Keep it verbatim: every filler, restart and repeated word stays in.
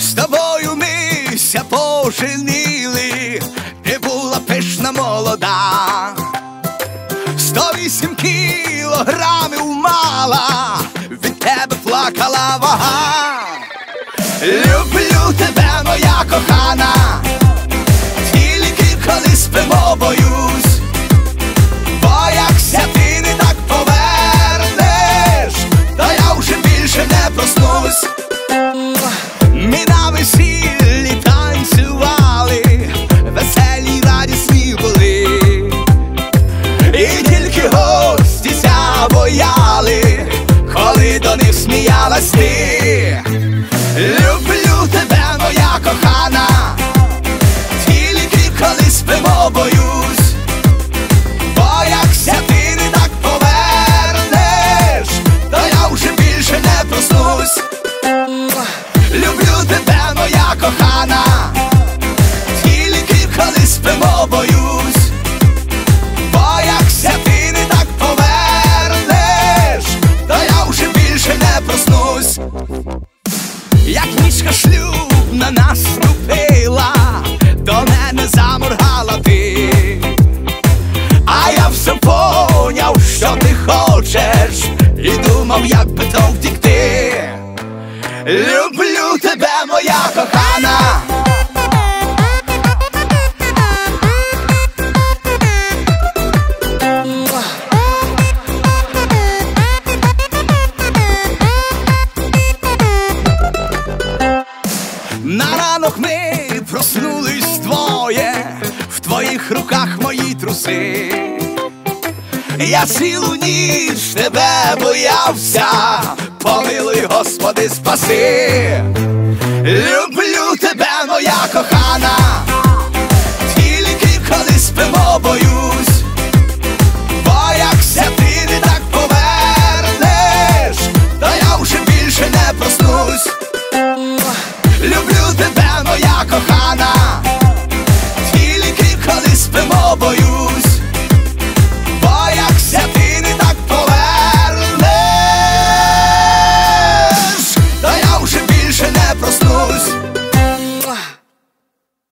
З тобою мися поженили, ти була пишна молода, сто вісім кілограмів мала, від тебе плакала вага. Люблю тебе, моя кохана, тільки коли спимо боюсь, боякся ти не так повернеш, то я вже більше не проснусь. Ми на весіллі танцювали, веселі радісні були, і тільки гості ся бояли, коли до них сміялась ти. Люблю тебе, моя кохана, тільки коли спимо боюсь, боякся ти не так повернеш, то я вже більше не проснусь. Люблю тебе, моя кохана, тільки коли спимо боюсь, боякся ти не так повернеш, то я вже більше не проснусь. Як нічка шлюбна наступила, до мене заморгала ти, а я все поняв, що ти хочеш, і думав, як би то втікти. Люблю тебе, моя кохана. На ранок ми проснулись двоє, в твоїх руках мої труси. Я цілу ніч тебе боявся, помилуй, Господи, спаси. Люблю тебе, моя кохана.